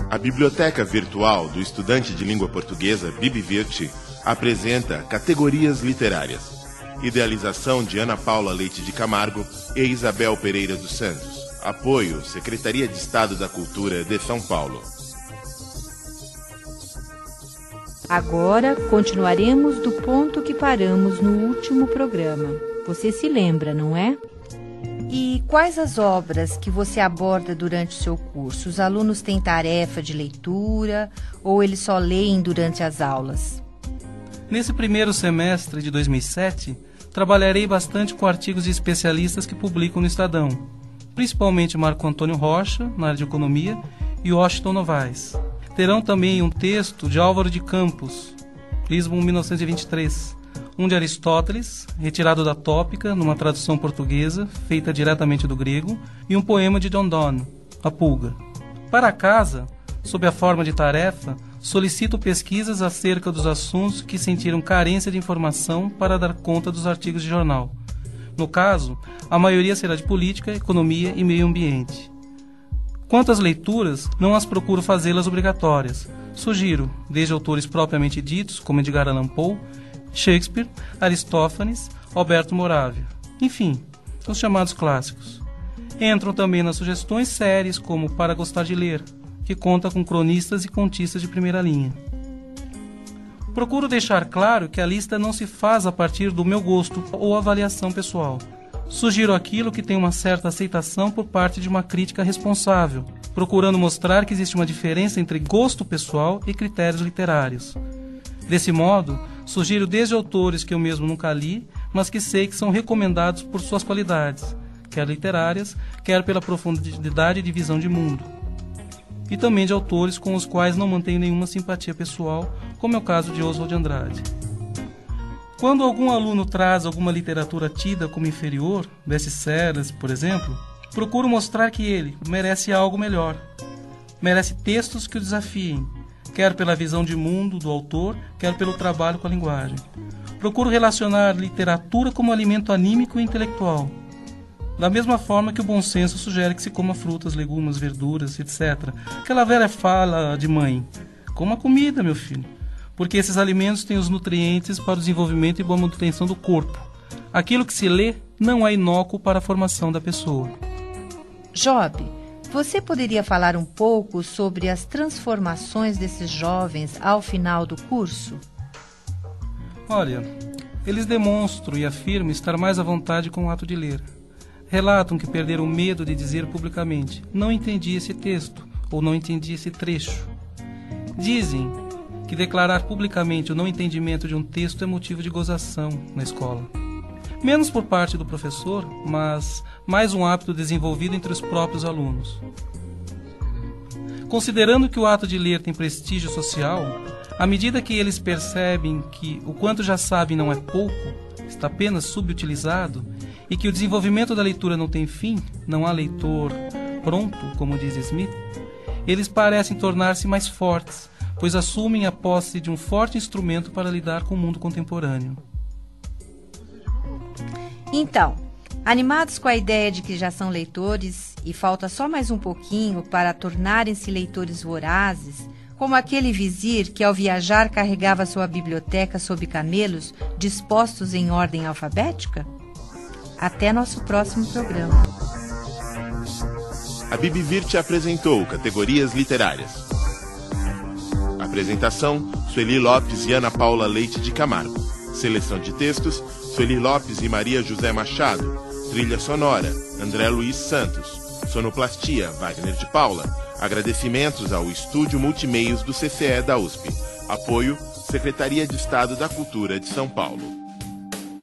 A Biblioteca Virtual do Estudante de Língua Portuguesa, BibVirt, apresenta Categorias Literárias. Idealização de Ana Paula Leite de Camargo e Isabel Pereira dos Santos. Apoio, Secretaria de Estado da Cultura de São Paulo. Agora continuaremos do ponto que paramos no último programa. Você se lembra, não é? E quais as obras que você aborda durante o seu curso? Os alunos têm tarefa de leitura ou eles só leem durante as aulas? Nesse primeiro semestre de 2007, trabalharei bastante com artigos de especialistas que publicam no Estadão, principalmente Marco Antônio Rocha, na área de economia, e Washington Novaes. Terão também um texto de Álvaro de Campos, Lisbon 1923, um de Aristóteles, retirado da Tópica, numa tradução portuguesa, feita diretamente do grego, e um poema de John Donne, A Pulga. Para casa, sob a forma de tarefa, solicito pesquisas acerca dos assuntos que sentiram carência de informação para dar conta dos artigos de jornal. No caso, a maioria será de política, economia e meio ambiente. Quanto às leituras, não as procuro fazê-las obrigatórias. Sugiro, desde autores propriamente ditos, como Edgar Allan Poe, Shakespeare, Aristófanes, Alberto Moravia. Enfim, os chamados clássicos. Entram também nas sugestões séries como Para Gostar de Ler, que conta com cronistas e contistas de primeira linha. Procuro deixar claro que a lista não se faz a partir do meu gosto ou avaliação pessoal. Sugiro aquilo que tem uma certa aceitação por parte de uma crítica responsável, procurando mostrar que existe uma diferença entre gosto pessoal e critérios literários. Desse modo, sugiro desde autores que eu mesmo nunca li, mas que sei que são recomendados por suas qualidades, quer literárias, quer pela profundidade de visão de mundo. E também de autores com os quais não mantenho nenhuma simpatia pessoal, como é o caso de Oswald de Andrade. Quando algum aluno traz alguma literatura tida como inferior, best-sellers, por exemplo, procuro mostrar que ele merece algo melhor. Merece textos que o desafiem, quer pela visão de mundo do autor, quer pelo trabalho com a linguagem. Procuro relacionar literatura como alimento anímico e intelectual, da mesma forma que o bom senso sugere que se coma frutas, legumes, verduras, etc. Aquela velha fala de mãe: coma comida, meu filho, porque esses alimentos têm os nutrientes para o desenvolvimento e boa manutenção do corpo. Aquilo que se lê não é inócuo para a formação da pessoa. Job, você poderia falar um pouco sobre as transformações desses jovens ao final do curso? Olha, eles demonstram e afirmam estar mais à vontade com o ato de ler. Relatam que perderam o medo de dizer publicamente: não entendi esse texto, ou não entendi esse trecho. Dizem que declarar publicamente o não entendimento de um texto é motivo de gozação na escola. Menos por parte do professor, mas mais um hábito desenvolvido entre os próprios alunos. Considerando que o ato de ler tem prestígio social, à medida que eles percebem que o quanto já sabem não é pouco, está apenas subutilizado, e que o desenvolvimento da leitura não tem fim, não há leitor pronto, como diz Smith, eles parecem tornar-se mais fortes, pois assumem a posse de um forte instrumento para lidar com o mundo contemporâneo. Então, animados com a ideia de que já são leitores e falta só mais um pouquinho para tornarem-se leitores vorazes, como aquele vizir que ao viajar carregava sua biblioteca sob camelos dispostos em ordem alfabética? Até nosso próximo programa. A BibVirt apresentou Categorias Literárias. Apresentação: Sueli Lopes e Ana Paula Leite de Camargo. Seleção de textos: Sueli Lopes e Maria José Machado. Trilha sonora: André Luiz Santos. Sonoplastia: Wagner de Paula. Agradecimentos ao Estúdio Multimeios do CCE da USP. Apoio: Secretaria de Estado da Cultura de São Paulo.